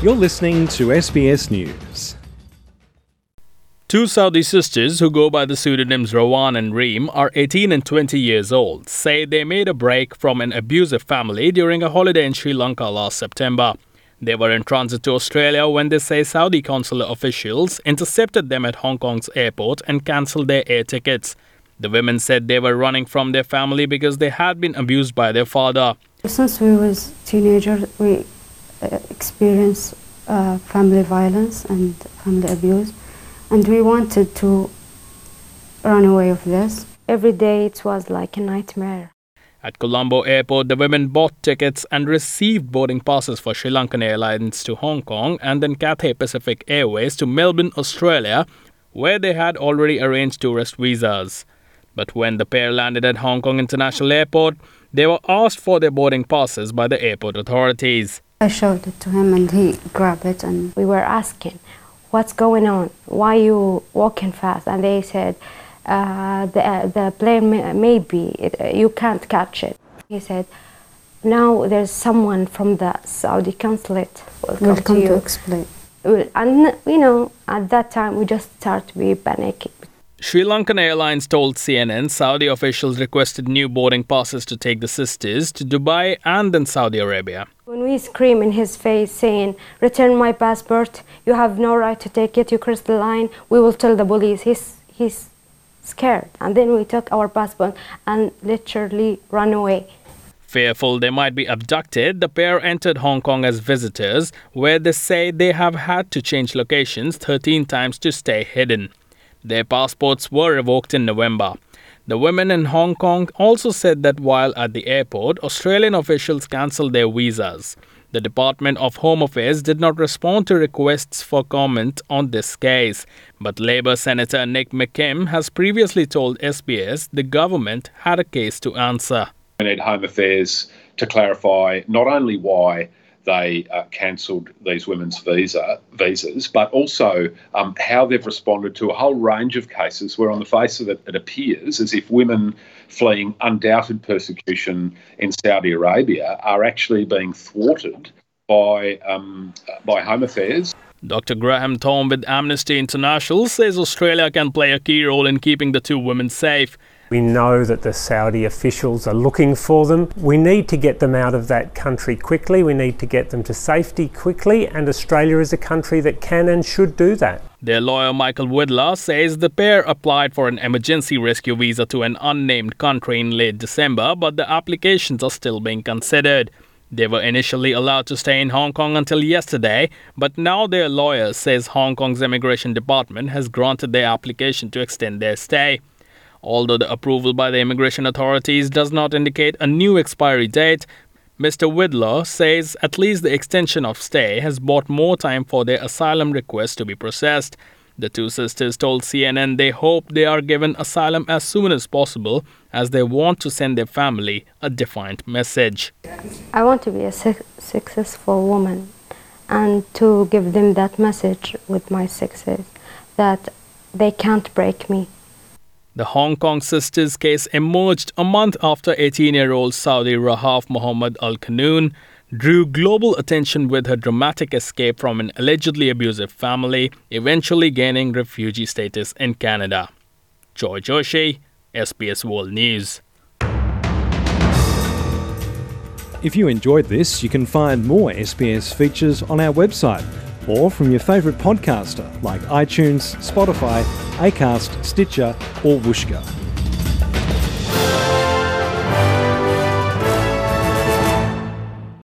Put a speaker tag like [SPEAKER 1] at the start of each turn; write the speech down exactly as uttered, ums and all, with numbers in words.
[SPEAKER 1] You're listening to S B S News.
[SPEAKER 2] Two Saudi sisters who go by the pseudonyms Rowan and Reem are eighteen and twenty years old, say they made a break from an abusive family during a holiday in Sri Lanka last September. They were in transit to Australia when they say Saudi consular officials intercepted them at Hong Kong's airport and cancelled their air tickets. The women said they were running from their family because they had been abused by their father.
[SPEAKER 3] Since we was teenagers, we uh, experienced uh, family violence and family abuse. And we wanted to run away of this. Every day it was like a nightmare.
[SPEAKER 2] At Colombo Airport, the women bought tickets and received boarding passes for Sri Lankan Airlines to Hong Kong and then Cathay Pacific Airways to Melbourne, Australia, where they had already arranged tourist visas. But when the pair landed at Hong Kong International Airport, they were asked for their boarding passes by the airport authorities.
[SPEAKER 3] I showed it to him and he grabbed it, and we were asking, what's going on? Why are you walking fast? And they said, uh, the, uh, the plane may, maybe, it, uh, you can't catch it. He said, now there's someone from the Saudi consulate will come, We'll come to, to you. explain.
[SPEAKER 2] And, you know, at that time we just start to be panicking. Sri Lankan Airlines told C N N Saudi officials requested new boarding passes to take the sisters to Dubai and then Saudi Arabia.
[SPEAKER 3] When we scream in his face saying, return my passport, you have no right to take it, you crossed the line, we will tell the police. He's, he's scared. And then we took our passport and literally ran away.
[SPEAKER 2] Fearful they might be abducted, the pair entered Hong Kong as visitors, where they say they have had to change locations thirteen times to stay hidden. Their passports were revoked in November. The women in Hong Kong also said that while at the airport, Australian officials cancelled their visas. The Department of Home Affairs did not respond to requests for comment on this case. But Labor Senator Nick McKim has previously told S B S the government had a case to answer.
[SPEAKER 4] We need Home Affairs to clarify not only why they uh, cancelled these women's visa visas, but also um, how they've responded to a whole range of cases where on the face of it, it appears as if women fleeing undoubted persecution in Saudi Arabia are actually being thwarted by, um, by Home Affairs.
[SPEAKER 2] Doctor Graham Thorne with Amnesty International says Australia can play a key role in keeping the two women safe.
[SPEAKER 5] We know that the Saudi officials are looking for them. We need to get them out of that country quickly. We need to get them to safety quickly, and Australia is a country that can and should do that.
[SPEAKER 2] Their lawyer Michael Widler says the pair applied for an emergency rescue visa to an unnamed country in late December, but the applications are still being considered. They were initially allowed to stay in Hong Kong until yesterday, but now their lawyer says Hong Kong's immigration department has granted their application to extend their stay. Although the approval by the immigration authorities does not indicate a new expiry date, Mister Widler says at least the extension of stay has bought more time for their asylum request to be processed. The two sisters told C N N they hope they are given asylum as soon as possible, as they want to send their family a defiant message.
[SPEAKER 3] I want to be a su- successful woman and to give them that message with my success, that they can't break me.
[SPEAKER 2] The Hong Kong sisters' case emerged a month after eighteen-year-old Saudi Rahaf Mohammed Al Qanoon drew global attention with her dramatic escape from an allegedly abusive family, eventually gaining refugee status in Canada. Joy Joshi, S B S World News.
[SPEAKER 1] If you enjoyed this, you can find more S B S features on our website or from your favourite podcaster like iTunes, Spotify, Acast, Stitcher or Whooshkaa.